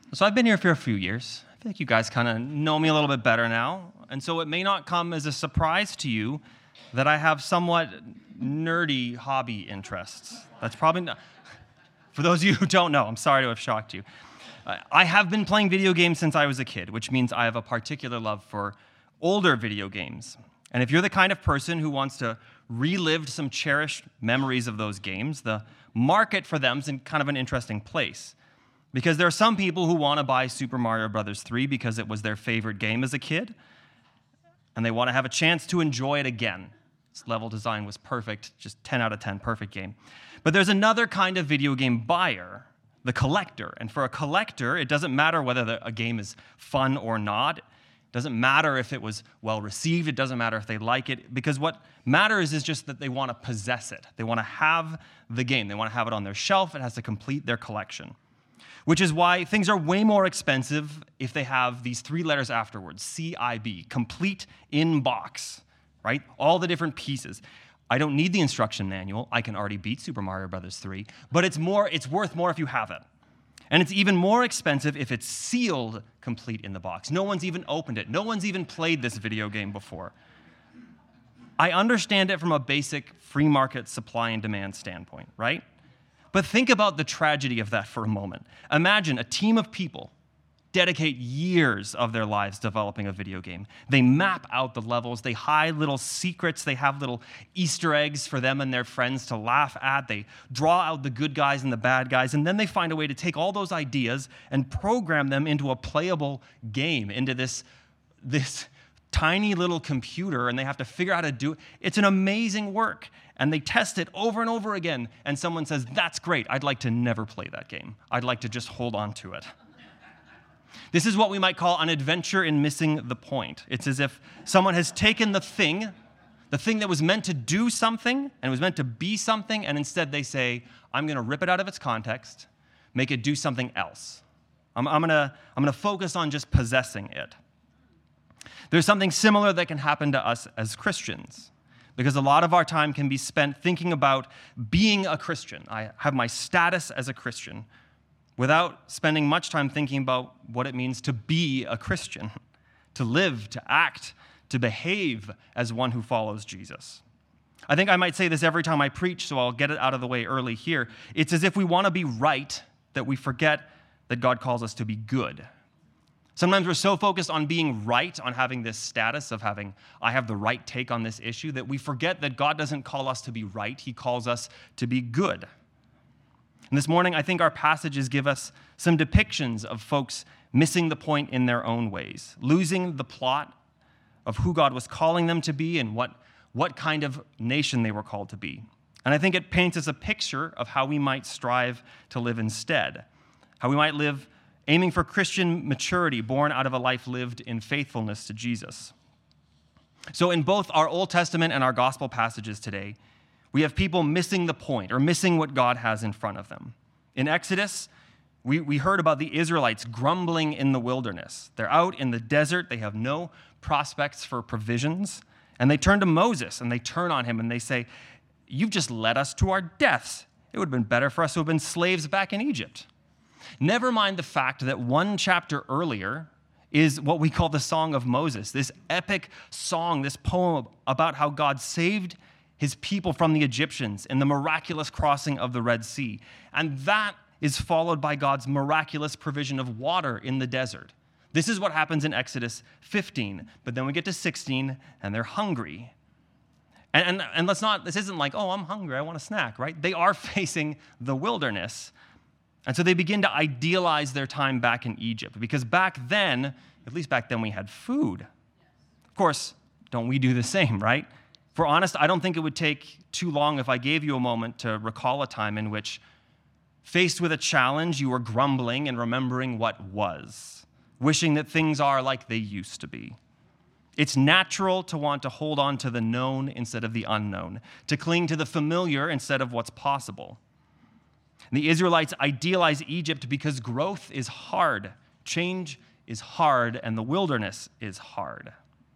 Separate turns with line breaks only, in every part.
So I've been here for a few years. I feel like you guys kind of know me a little bit better now. And so it may not come as a surprise to you that I have somewhat nerdy hobby interests. That's probably not. For those of you who don't know, I'm sorry to have shocked you. I have been playing video games since I was a kid, which means I have a particular love for older video games. And if you're the kind of person who wants to relive some cherished memories of those games, the market for them is in kind of an interesting place. Because there are some people who want to buy Super Mario Bros. 3 because it was their favorite game as a kid, and they want to have a chance to enjoy it again. Its level design was perfect, just 10 out of 10, perfect game. But there's another kind of video game buyer, the collector. And for a collector, it doesn't matter whether a game is fun or not. It doesn't matter if it was well received. It doesn't matter if they like it. Because what matters is just that they want to possess it. They want to have the game. They want to have it on their shelf. It has to complete their collection. Which is why things are way more expensive if they have these three letters afterwards, CIB, complete in box, right? All the different pieces. I don't need the instruction manual. I can already beat Super Mario Bros. 3, but it's worth more if you have it. And it's even more expensive if it's sealed complete in the box. No one's even opened it. No one's even played this video game before. I understand it from a basic free market supply and demand standpoint, right? But think about the tragedy of that for a moment. Imagine a team of people dedicate years of their lives developing a video game. They map out the levels. They hide little secrets. They have little Easter eggs for them and their friends to laugh at. They draw out the good guys and the bad guys, and then they find a way to take all those ideas and program them into a playable game, into this tiny little computer, and they have to figure out how to do it. It's an amazing work. And they test it over and over again, and someone says, that's great, I'd like to never play that game. I'd like to just hold on to it. This is what we might call an adventure in missing the point. It's as if someone has taken the thing that was meant to do something, and was meant to be something, and instead they say, I'm going to rip it out of its context, make it do something else. I'm going to focus on just possessing it. There's something similar that can happen to us as Christians. Because a lot of our time can be spent thinking about being a Christian. I have my status as a Christian without spending much time thinking about what it means to be a Christian, to live, to act, to behave as one who follows Jesus. I think I might say this every time I preach, so I'll get it out of the way early here. It's as if we want to be right that we forget that God calls us to be good. Sometimes we're so focused on being right, on having this status of I have the right take on this issue, that we forget that God doesn't call us to be right. He calls us to be good. And this morning, I think our passages give us some depictions of folks missing the point in their own ways, losing the plot of who God was calling them to be and what kind of nation they were called to be. And I think it paints us a picture of how we might strive to live instead, how we might live aiming for Christian maturity born out of a life lived in faithfulness to Jesus. So in both our Old Testament and our gospel passages today, we have people missing the point or missing what God has in front of them. In Exodus, we heard about the Israelites grumbling in the wilderness. They're out in the desert. They have no prospects for provisions. And they turn to Moses and they turn on him and they say, you've just led us to our deaths. It would have been better for us to have been slaves back in Egypt. Never mind the fact that one chapter earlier is what we call the Song of Moses, this epic song, this poem about how God saved his people from the Egyptians in the miraculous crossing of the Red Sea. And that is followed by God's miraculous provision of water in the desert. This is what happens in Exodus 15. But then we get to 16, and they're hungry. And this isn't like, oh, I'm hungry, I want a snack, right? They are facing the wilderness. And so they begin to idealize their time back in Egypt, because back then, at least back then, we had food. Of course, don't we do the same, right? If we're honest, I don't think it would take too long if I gave you a moment to recall a time in which, faced with a challenge, you were grumbling and remembering what was, wishing that things are like they used to be. It's natural to want to hold on to the known instead of the unknown, to cling to the familiar instead of what's possible. And the Israelites idealize Egypt because growth is hard, change is hard, and the wilderness is hard.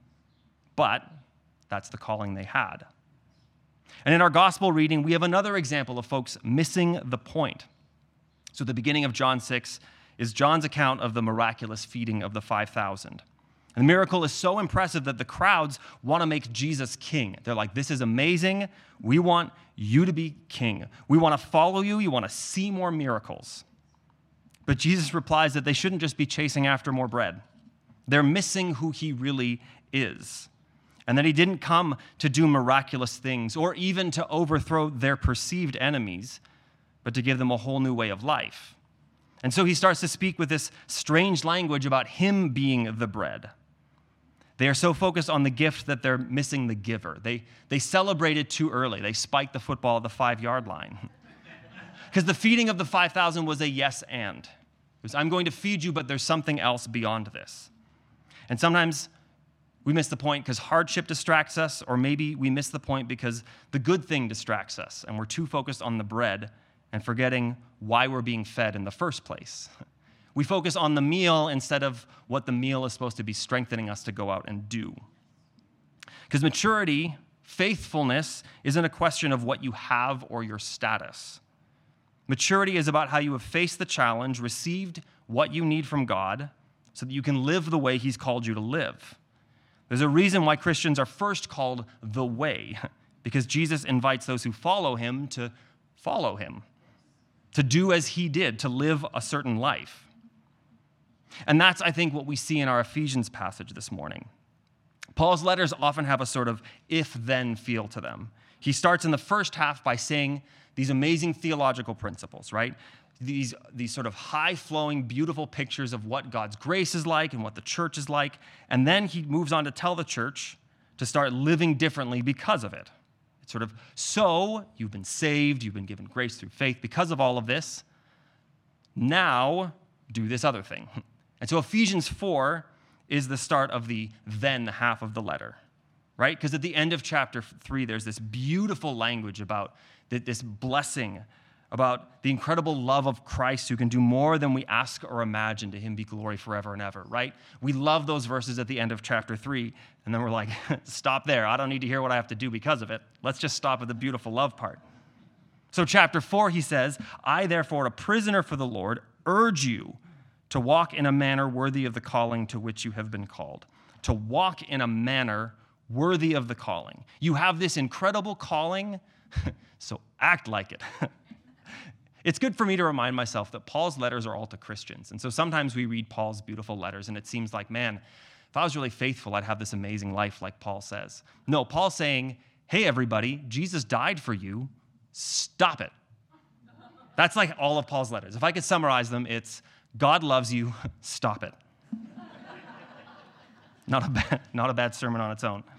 But that's the calling they had. And in our gospel reading, we have another example of folks missing the point. So the beginning of John 6 is John's account of the miraculous feeding of the 5,000. And the miracle is so impressive that the crowds want to make Jesus king. They're like, this is amazing. We want you to be king. We want to follow you. You want to see more miracles. But Jesus replies that they shouldn't just be chasing after more bread. They're missing who he really is. And that he didn't come to do miraculous things or even to overthrow their perceived enemies, but to give them a whole new way of life. And so he starts to speak with this strange language about him being the bread. They are so focused on the gift that they're missing the giver. They celebrated too early. They spiked the football at the 5-yard line. Because the feeding of the 5,000 was a yes and. It was, I'm going to feed you, but there's something else beyond this. And sometimes we miss the point because hardship distracts us, or maybe we miss the point because the good thing distracts us, and we're too focused on the bread and forgetting why we're being fed in the first place. We focus on the meal instead of what the meal is supposed to be strengthening us to go out and do. Because maturity, faithfulness, isn't a question of what you have or your status. Maturity is about how you have faced the challenge, received what you need from God, so that you can live the way he's called you to live. There's a reason why Christians are first called the way, because Jesus invites those who follow him, to do as he did, to live a certain life. And that's, I think, what we see in our Ephesians passage this morning. Paul's letters often have a sort of if-then feel to them. He starts in the first half by saying these amazing theological principles, right? These sort of high-flowing, beautiful pictures of what God's grace is like and what the church is like. And then he moves on to tell the church to start living differently because of it. It's sort of, so you've been saved, you've been given grace through faith because of all of this. Now do this other thing. And so Ephesians 4 is the start of the then half of the letter, right? Because at the end of chapter 3, there's this beautiful language about this blessing, about the incredible love of Christ who can do more than we ask or imagine. To him be glory forever and ever, right? We love those verses at the end of chapter 3, and then we're like, stop there. I don't need to hear what I have to do because of it. Let's just stop at the beautiful love part. So chapter 4, he says, I, therefore, a prisoner for the Lord, urge you to walk in a manner worthy of the calling to which you have been called. To walk in a manner worthy of the calling. You have this incredible calling, so act like it. It's good for me to remind myself that Paul's letters are all to Christians. And so sometimes we read Paul's beautiful letters and it seems like, man, if I was really faithful, I'd have this amazing life like Paul says. No, Paul's saying, hey, everybody, Jesus died for you. Stop it. That's like all of Paul's letters. If I could summarize them, it's God loves you, stop it. Not a bad sermon on its own.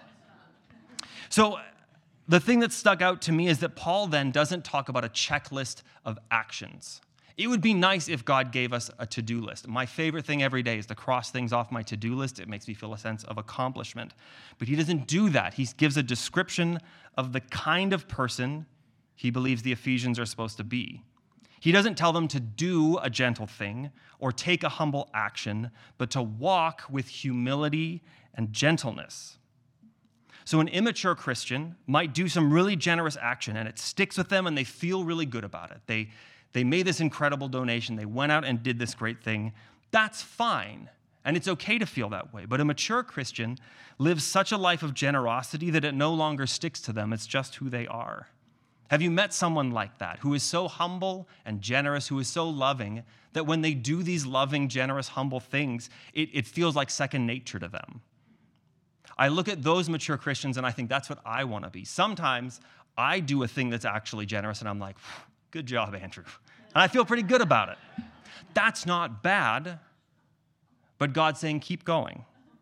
So the thing that stuck out to me is that Paul then doesn't talk about a checklist of actions. It would be nice if God gave us a to-do list. My favorite thing every day is to cross things off my to-do list. It makes me feel a sense of accomplishment. But he doesn't do that. He gives a description of the kind of person he believes the Ephesians are supposed to be. He doesn't tell them to do a gentle thing or take a humble action, but to walk with humility and gentleness. So an immature Christian might do some really generous action and it sticks with them and they feel really good about it. They made this incredible donation. They went out and did this great thing. That's fine. And it's okay to feel that way. But a mature Christian lives such a life of generosity that it no longer sticks to them. It's just who they are. Have you met someone like that, who is so humble and generous, who is so loving, that when they do these loving, generous, humble things, it feels like second nature to them? I look at those mature Christians and I think that's what I want to be. Sometimes I do a thing that's actually generous and I'm like, good job, Andrew. And I feel pretty good about it. That's not bad, but God's saying, keep going.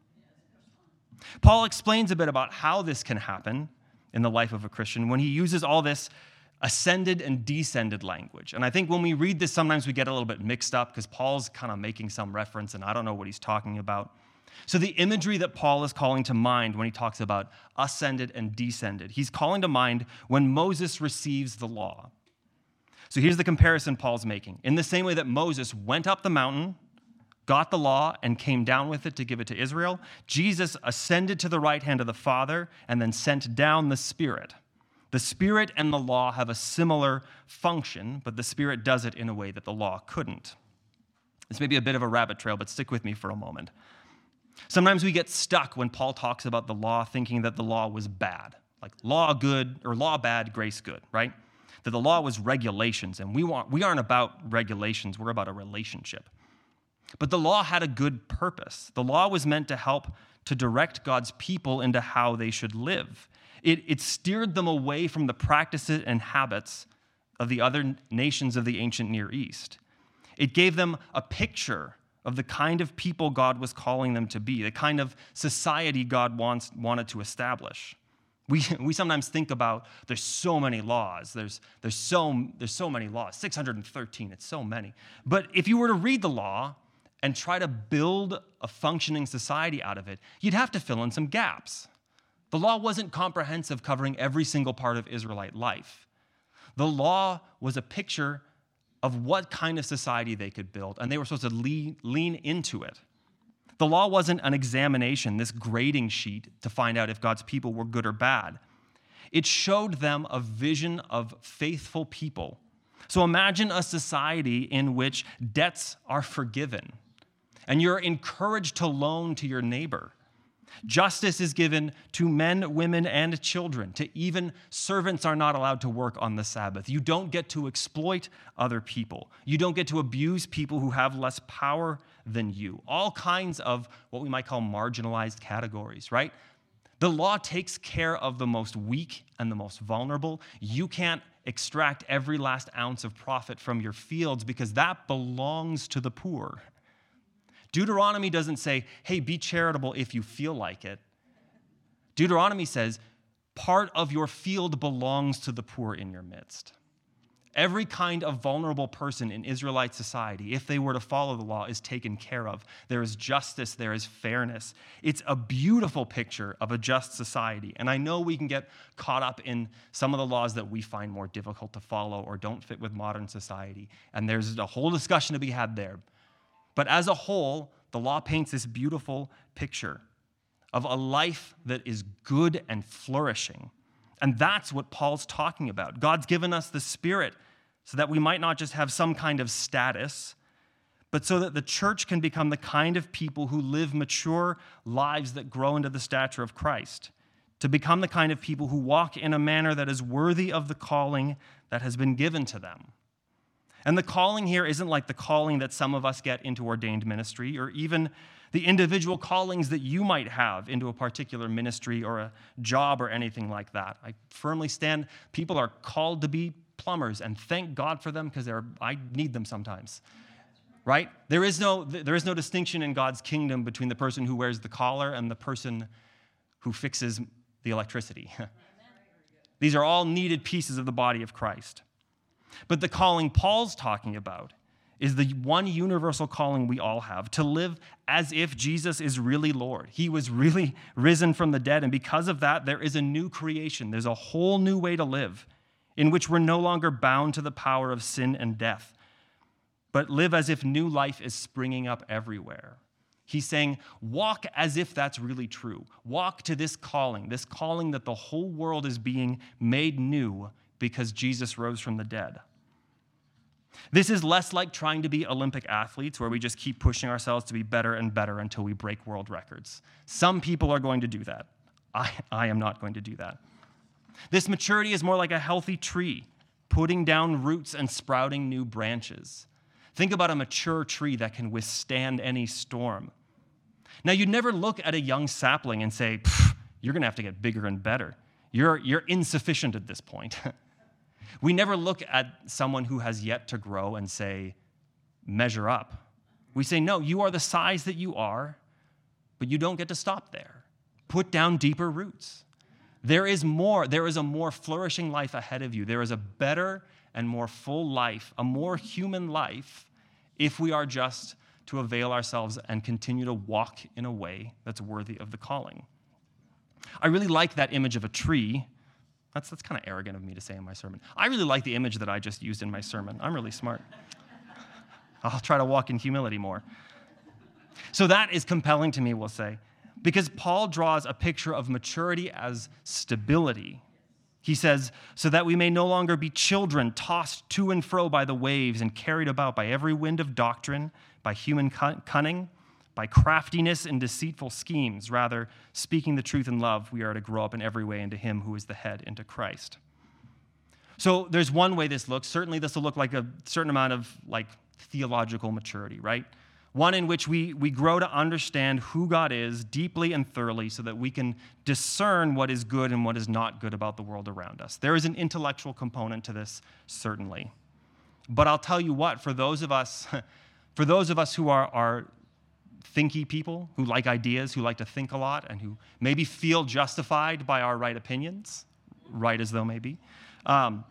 Paul explains a bit about how this can happen in the life of a Christian when he uses all this ascended and descended language. And I think when we read this, sometimes we get a little bit mixed up because Paul's kind of making some reference and I don't know what he's talking about. So the imagery that Paul is calling to mind when he talks about ascended and descended, he's calling to mind when Moses receives the law. So here's the comparison Paul's making. In the same way that Moses went up the mountain, got the law, and came down with it to give it to Israel, Jesus ascended to the right hand of the Father and then sent down the Spirit. The Spirit and the law have a similar function, but the Spirit does it in a way that the law couldn't. This may be a bit of a rabbit trail, but stick with me for a moment. Sometimes we get stuck when Paul talks about the law thinking that the law was bad, like law good or law bad, grace good, right? That the law was regulations, and we aren't about regulations, we're about a relationship. But the law had a good purpose. The law was meant to help to direct God's people into how they should live. It steered them away from the practices and habits of the other nations of the ancient Near East. It gave them a picture of the kind of people God was calling them to be, the kind of society God wanted to establish. We sometimes think about there's so many laws. There's so many laws, 613, it's so many. But if you were to read the law and try to build a functioning society out of it, you'd have to fill in some gaps. The law wasn't comprehensive, covering every single part of Israelite life. The law was a picture of what kind of society they could build, and they were supposed to lean into it. The law wasn't an examination, this grading sheet to find out if God's people were good or bad. It showed them a vision of faithful people. So imagine a society in which debts are forgiven, and you're encouraged to loan to your neighbor. Justice is given to men, women, and children. To even servants are not allowed to work on the Sabbath. You don't get to exploit other people. You don't get to abuse people who have less power than you. All kinds of what we might call marginalized categories, right? The law takes care of the most weak and the most vulnerable. You can't extract every last ounce of profit from your fields because that belongs to the poor. Deuteronomy doesn't say, hey, be charitable if you feel like it. Deuteronomy says, part of your field belongs to the poor in your midst. Every kind of vulnerable person in Israelite society, if they were to follow the law, is taken care of. There is justice, there is fairness. It's a beautiful picture of a just society. And I know we can get caught up in some of the laws that we find more difficult to follow or don't fit with modern society. And there's a whole discussion to be had there. But as a whole, the law paints this beautiful picture of a life that is good and flourishing. And that's what Paul's talking about. God's given us the Spirit so that we might not just have some kind of status, but so that the church can become the kind of people who live mature lives that grow into the stature of Christ, to become the kind of people who walk in a manner that is worthy of the calling that has been given to them. And the calling here isn't like the calling that some of us get into ordained ministry, or even the individual callings that you might have into a particular ministry or a job or anything like that. I firmly stand, people are called to be plumbers, and thank God for them because I need them sometimes, right? There is no distinction in God's kingdom between the person who wears the collar and the person who fixes the electricity. These are all needed pieces of the body of Christ. But the calling Paul's talking about is the one universal calling we all have, to live as if Jesus is really Lord. He was really risen from the dead, and because of that, there is a new creation. There's a whole new way to live in which we're no longer bound to the power of sin and death, but live as if new life is springing up everywhere. He's saying, walk as if that's really true. Walk to this calling that the whole world is being made new because Jesus rose from the dead. This is less like trying to be Olympic athletes where we just keep pushing ourselves to be better and better until we break world records. Some people are going to do that. I am not going to do that. This maturity is more like a healthy tree, putting down roots and sprouting new branches. Think about a mature tree that can withstand any storm. Now, you'd never look at a young sapling and say, you're going to have to get bigger and better. You're insufficient at this point. We never look at someone who has yet to grow and say, measure up. We say, no, you are the size that you are, but you don't get to stop there. Put down deeper roots. There is more. There is a more flourishing life ahead of you. There is a better and more full life, a more human life, if we are just to avail ourselves and continue to walk in a way that's worthy of the calling. I really like that image of a tree. That's kind of arrogant of me to say in my sermon. I really like the image that I just used in my sermon. I'm really smart. I'll try to walk in humility more. So that is compelling to me, we'll say, because Paul draws a picture of maturity as stability. He says, so that we may no longer be children tossed to and fro by the waves and carried about by every wind of doctrine, by human cunning, by craftiness and deceitful schemes. Rather, speaking the truth in love, we are to grow up in every way into him who is the head, into Christ. So there's one way this looks. Certainly this will look like a certain amount of theological maturity, right? One in which we grow to understand who God is deeply and thoroughly so that we can discern what is good and what is not good about the world around us. There is an intellectual component to this, certainly. But I'll tell you what, for those of us who are thinky people, who like ideas, who like to think a lot, and who maybe feel justified by our right opinions, right as though maybe, God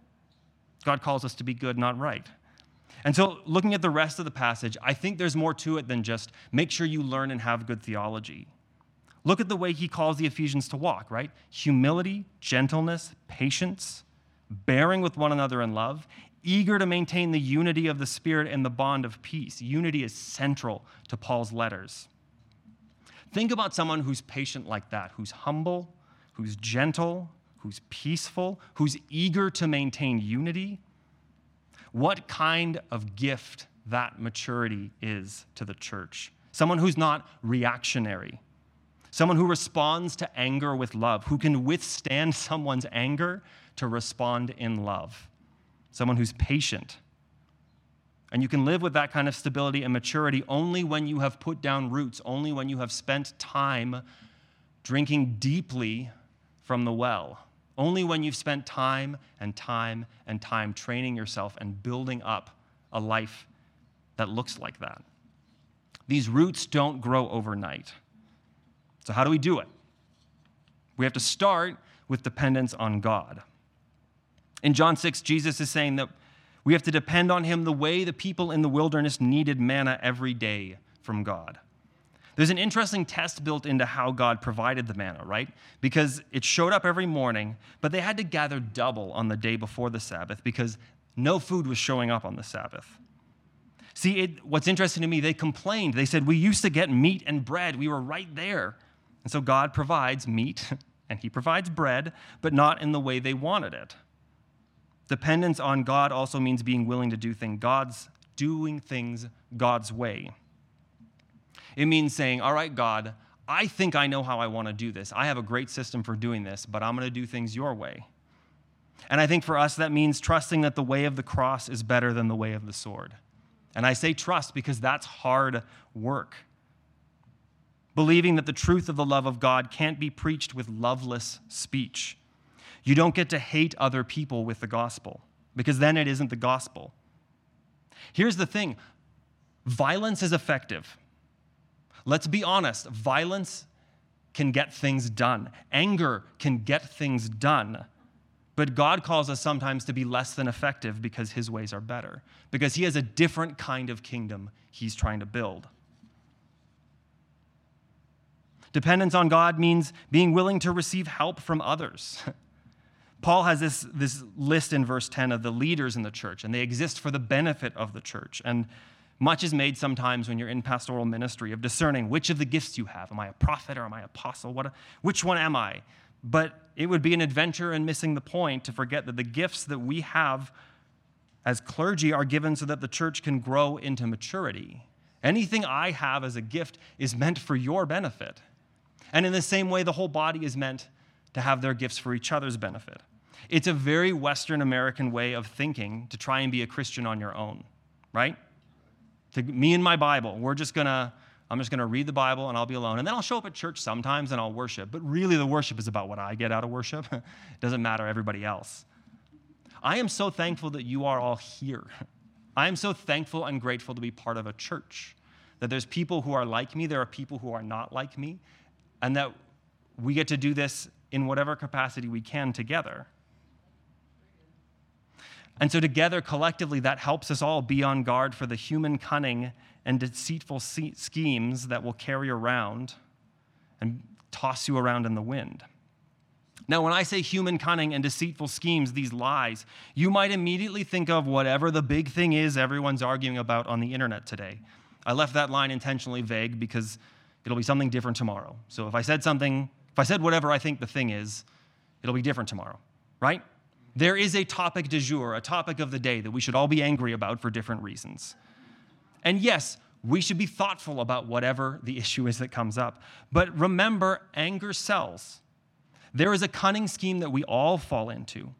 calls us to be good, not right. And so looking at the rest of the passage, I think there's more to it than just make sure you learn and have good theology. Look at the way he calls the Ephesians to walk, right? Humility, gentleness, patience, bearing with one another in love, eager to maintain the unity of the Spirit and the bond of peace. Unity is central to Paul's letters. Think about someone who's patient like that, who's humble, who's gentle, who's peaceful, who's eager to maintain unity. What kind of gift that maturity is to the church. Someone who's not reactionary. Someone who responds to anger with love, who can withstand someone's anger to respond in love. Someone who's patient. And you can live with that kind of stability and maturity only when you have put down roots, only when you have spent time drinking deeply from the well. Only when you've spent time and time and time training yourself and building up a life that looks like that. These roots don't grow overnight. So how do we do it? We have to start with dependence on God. In John 6, Jesus is saying that we have to depend on him the way the people in the wilderness needed manna every day from God. There's an interesting test built into how God provided the manna, right? Because it showed up every morning, but they had to gather double on the day before the Sabbath because no food was showing up on the Sabbath. See, what's interesting to me, they complained. They said, we used to get meat and bread. We were right there. And so God provides meat and he provides bread, but not in the way they wanted it. Dependence on God also means being willing to do things God's way. It means saying, all right, God, I think I know how I want to do this. I have a great system for doing this, but I'm going to do things your way. And I think for us, that means trusting that the way of the cross is better than the way of the sword. And I say trust because that's hard work. Believing that the truth of the love of God can't be preached with loveless speech. You don't get to hate other people with the gospel because then it isn't the gospel. Here's the thing. Violence is effective. Let's be honest. Violence can get things done. Anger can get things done. But God calls us sometimes to be less than effective because his ways are better. Because he has a different kind of kingdom he's trying to build. Dependence on God means being willing to receive help from others. Paul has this list in verse 10 of the leaders in the church, and they exist for the benefit of the church. And much is made sometimes when you're in pastoral ministry of discerning which of the gifts you have. Am I a prophet or am I an apostle? Which one am I? But it would be an adventure in missing the point to forget that the gifts that we have as clergy are given so that the church can grow into maturity. Anything I have as a gift is meant for your benefit. And in the same way, the whole body is meant to have their gifts for each other's benefit. It's a very Western American way of thinking to try and be a Christian on your own, right? To me and my Bible, I'm just gonna read the Bible and I'll be alone. And then I'll show up at church sometimes and I'll worship. But really the worship is about what I get out of worship. It doesn't matter everybody else. I am so thankful that you are all here. I am so thankful and grateful to be part of a church. That there's people who are like me, there are people who are not like me, and that we get to do this in whatever capacity we can together. And so together, collectively, that helps us all be on guard for the human cunning and deceitful schemes that will carry around and toss you around in the wind. Now, when I say human cunning and deceitful schemes, these lies, you might immediately think of whatever the big thing is everyone's arguing about on the internet today. I left that line intentionally vague because it'll be something different tomorrow. So if I said whatever I think the thing is, it'll be different tomorrow, right? There is a topic du jour, a topic of the day that we should all be angry about for different reasons. And yes, we should be thoughtful about whatever the issue is that comes up. But remember, anger sells. There is a cunning scheme that we all fall into.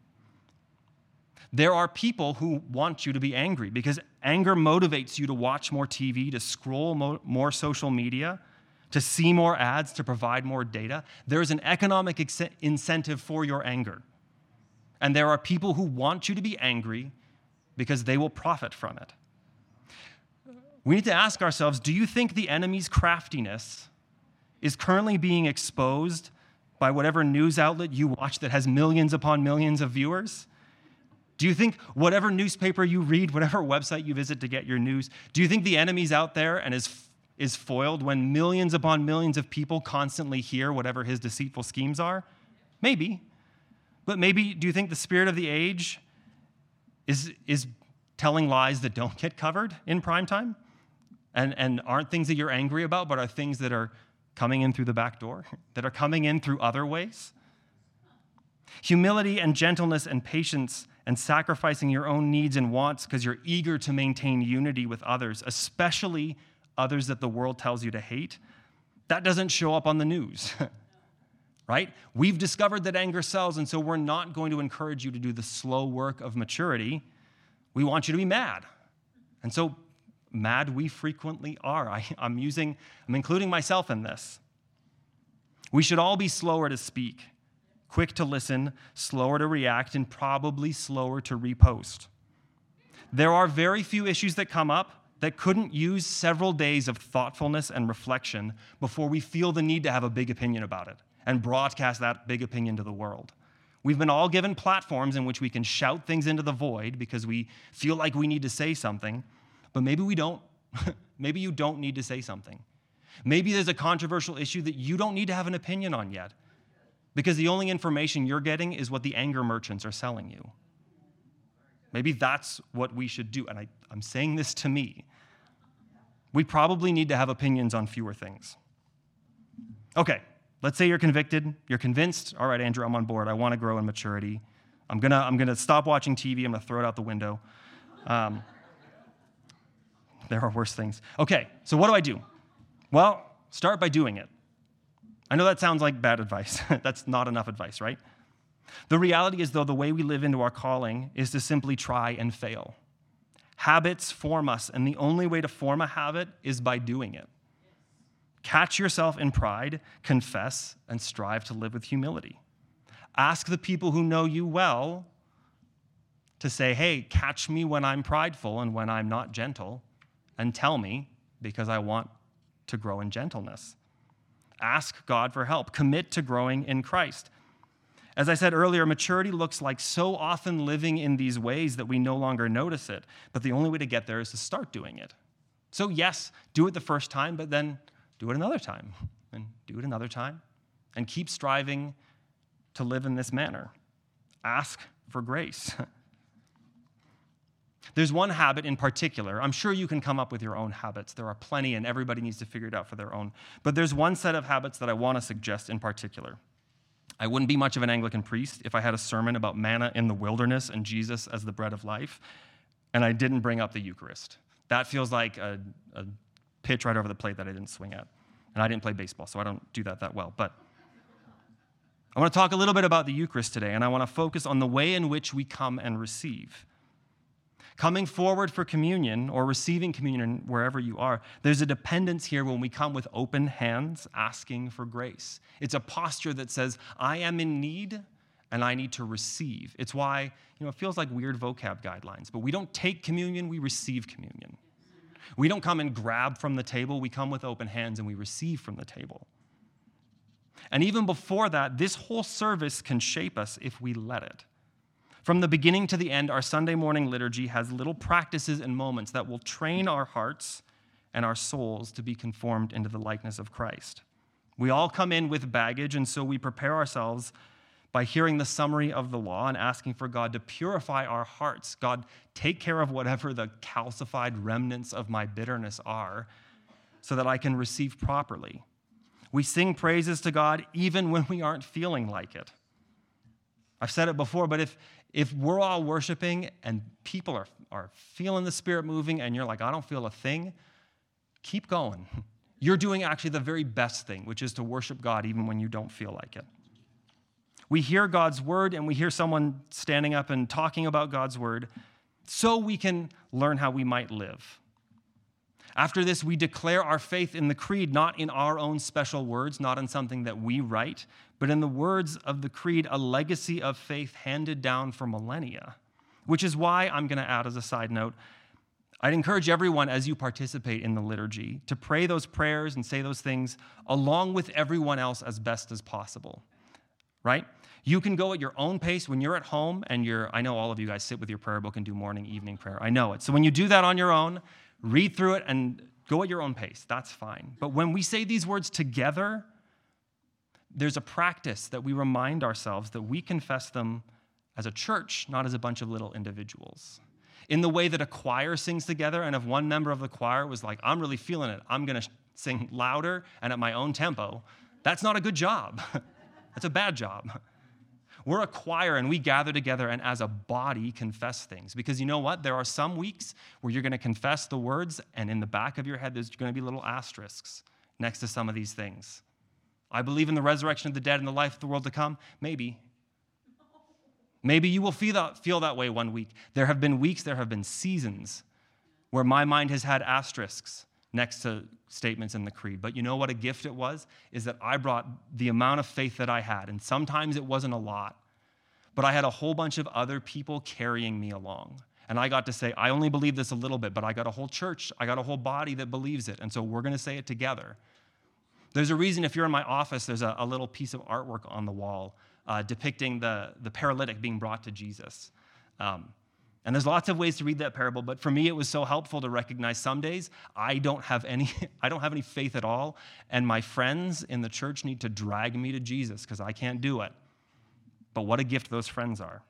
There are people who want you to be angry because anger motivates you to watch more TV, to scroll more social media, to see more ads, to provide more data. There is an economic incentive for your anger. And there are people who want you to be angry because they will profit from it. We need to ask ourselves, do you think the enemy's craftiness is currently being exposed by whatever news outlet you watch that has millions upon millions of viewers? Do you think whatever newspaper you read, whatever website you visit to get your news, do you think the enemy's out there and is foiled when millions upon millions of people constantly hear whatever his deceitful schemes are? Maybe. But maybe, do you think the spirit of the age is telling lies that don't get covered in prime time? And aren't things that you're angry about, but are things that are coming in through the back door, that are coming in through other ways? Humility and gentleness and patience and sacrificing your own needs and wants because you're eager to maintain unity with others, especially others that the world tells you to hate, that doesn't show up on the news, right? We've discovered that anger sells, and so we're not going to encourage you to do the slow work of maturity. We want you to be mad. And so mad we frequently are. I'm including myself in this. We should all be slower to speak, quick to listen, slower to react, and probably slower to repost. There are very few issues that come up that couldn't use several days of thoughtfulness and reflection before we feel the need to have a big opinion about it and broadcast that big opinion to the world. We've been all given platforms in which we can shout things into the void because we feel like we need to say something, but maybe we don't. Maybe you don't need to say something. Maybe there's a controversial issue that you don't need to have an opinion on yet, because the only information you're getting is what the anger merchants are selling you. Maybe that's what we should do. And I'm saying this to me. We probably need to have opinions on fewer things. Okay, let's say you're convicted, you're convinced, all right, Andrew, I'm on board. I want to grow in maturity. I'm gonna stop watching TV. I'm gonna throw it out the window. There are worse things. Okay, so what do I do? Well, start by doing it. I know that sounds like bad advice. That's not enough advice, right? The reality is, though, the way we live into our calling is to simply try and fail. Habits form us, and the only way to form a habit is by doing it. Catch yourself in pride, confess, and strive to live with humility. Ask the people who know you well to say, hey, catch me when I'm prideful and when I'm not gentle, and tell me, because I want to grow in gentleness. Ask God for help. Commit to growing in Christ. As I said earlier, maturity looks like so often living in these ways that we no longer notice it, but the only way to get there is to start doing it. So yes, do it the first time, but then do it another time, and do it another time, and keep striving to live in this manner. Ask for grace. There's one habit in particular. I'm sure you can come up with your own habits. There are plenty, and everybody needs to figure it out for their own. But there's one set of habits that I want to suggest in particular. I wouldn't be much of an Anglican priest if I had a sermon about manna in the wilderness and Jesus as the bread of life, and I didn't bring up the Eucharist. That feels like a pitch right over the plate that I didn't swing at. And I didn't play baseball, so I don't do that well. But I want to talk a little bit about the Eucharist today, and I want to focus on the way in which we come and receive. Coming forward for communion or receiving communion wherever you are, there's a dependence here when we come with open hands asking for grace. It's a posture that says, I am in need and I need to receive. It's why, it feels like weird vocab guidelines, but we don't take communion, we receive communion. We don't come and grab from the table, we come with open hands and we receive from the table. And even before that, this whole service can shape us if we let it. From the beginning to the end, our Sunday morning liturgy has little practices and moments that will train our hearts and our souls to be conformed into the likeness of Christ. We all come in with baggage, and so we prepare ourselves by hearing the summary of the law and asking for God to purify our hearts. God, take care of whatever the calcified remnants of my bitterness are so that I can receive properly. We sing praises to God even when we aren't feeling like it. I've said it before, but If we're all worshiping and people are feeling the Spirit moving and you're like, I don't feel a thing, keep going. You're doing actually the very best thing, which is to worship God even when you don't feel like it. We hear God's word and we hear someone standing up and talking about God's word so we can learn how we might live. After this, we declare our faith in the creed, not in our own special words, not in something that we write, but in the words of the creed, a legacy of faith handed down for millennia, which is why I'm going to add as a side note, I'd encourage everyone as you participate in the liturgy to pray those prayers and say those things along with everyone else as best as possible, right? You can go at your own pace when you're at home and I know all of you guys sit with your prayer book and do morning, evening prayer. I know it. So when you do that on your own, read through it and go at your own pace. That's fine. But when we say these words together, there's a practice that we remind ourselves that we confess them as a church, not as a bunch of little individuals. In the way that a choir sings together, and if one member of the choir was like, I'm really feeling it, I'm going to sing louder and at my own tempo, that's not a good job. That's a bad job. We're a choir, and we gather together and as a body confess things. Because you know what? There are some weeks where you're going to confess the words, and in the back of your head, there's going to be little asterisks next to some of these things. I believe in the resurrection of the dead and the life of the world to come. Maybe. Maybe you will feel that way one week. There have been weeks, there have been seasons where my mind has had asterisks next to statements in the creed. But you know what a gift it was? Is that I brought the amount of faith that I had. And sometimes it wasn't a lot. But I had a whole bunch of other people carrying me along. And I got to say, I only believe this a little bit, but I got a whole church, I got a whole body that believes it. And so we're going to say it together. There's a reason if you're in my office, there's a little piece of artwork on the wall depicting the paralytic being brought to Jesus. And there's lots of ways to read that parable, but for me, it was so helpful to recognize some days I don't have any faith at all, and my friends in the church need to drag me to Jesus because I can't do it. But what a gift those friends are.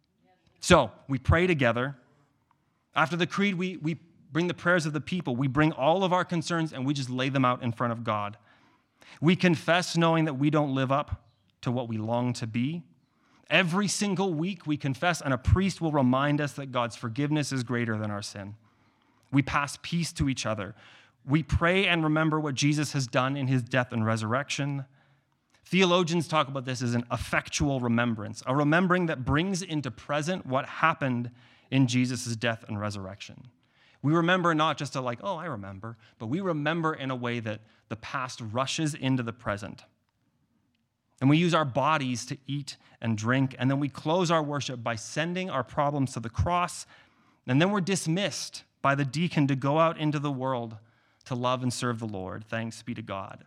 So we pray together. After the creed, we bring the prayers of the people. We bring all of our concerns and we just lay them out in front of God. We confess knowing that we don't live up to what we long to be. Every single week we confess, and a priest will remind us that God's forgiveness is greater than our sin. We pass peace to each other. We pray and remember what Jesus has done in his death and resurrection. Theologians talk about this as an effectual remembrance, a remembering that brings into present what happened in Jesus' death and resurrection. We remember not just I remember, but we remember in a way that the past rushes into the present. And we use our bodies to eat and drink, and then we close our worship by sending our problems to the cross, and then we're dismissed by the deacon to go out into the world to love and serve the Lord. Thanks be to God.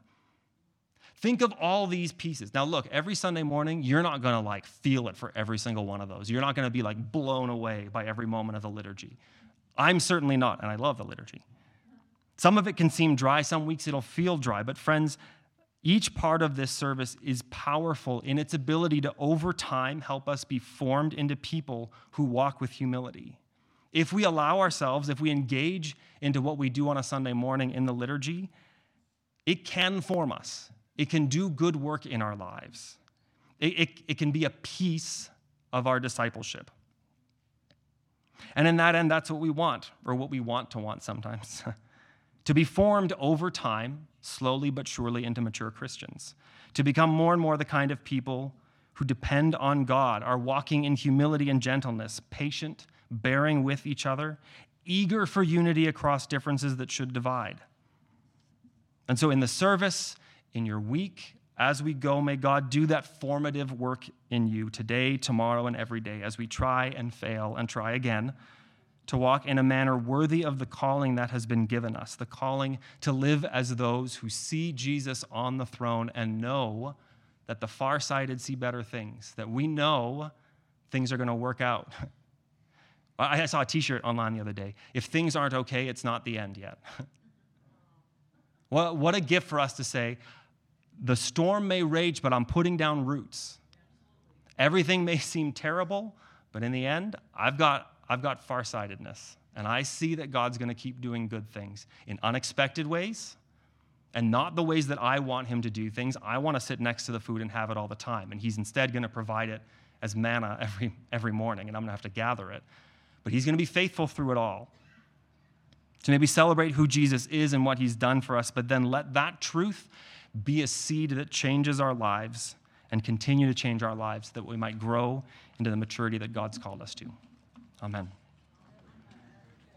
Think of all these pieces. Now look, every Sunday morning, you're not going to feel it for every single one of those. You're not going to be blown away by every moment of the liturgy. I'm certainly not, and I love the liturgy. Some of it can seem dry. Some weeks it'll feel dry. But friends, each part of this service is powerful in its ability to, over time, help us be formed into people who walk with humility. If we allow ourselves, if we engage into what we do on a Sunday morning in the liturgy, it can form us. It can do good work in our lives. It can be a piece of our discipleship. And in that end, that's what we want, or what we want to want sometimes. To be formed over time, slowly but surely, into mature Christians. To become more and more the kind of people who depend on God, are walking in humility and gentleness, patient, bearing with each other, eager for unity across differences that should divide. And so in the service, in your week, as we go, may God do that formative work in you today, tomorrow, and every day as we try and fail and try again to walk in a manner worthy of the calling that has been given us, the calling to live as those who see Jesus on the throne and know that the far-sighted see better things, that we know things are going to work out. I saw a t-shirt online the other day. If things aren't okay, it's not the end yet. What a gift for us to say, the storm may rage, but I'm putting down roots. Everything may seem terrible, but in the end, I've got farsightedness, and I see that God's going to keep doing good things in unexpected ways and not the ways that I want him to do things. I want to sit next to the food and have it all the time, and he's instead going to provide it as manna every morning, and I'm going to have to gather it. But he's going to be faithful through it all. To maybe celebrate who Jesus is and what he's done for us, but then let that truth be a seed that changes our lives and continue to change our lives, that we might grow into the maturity that God's called us to. Amen.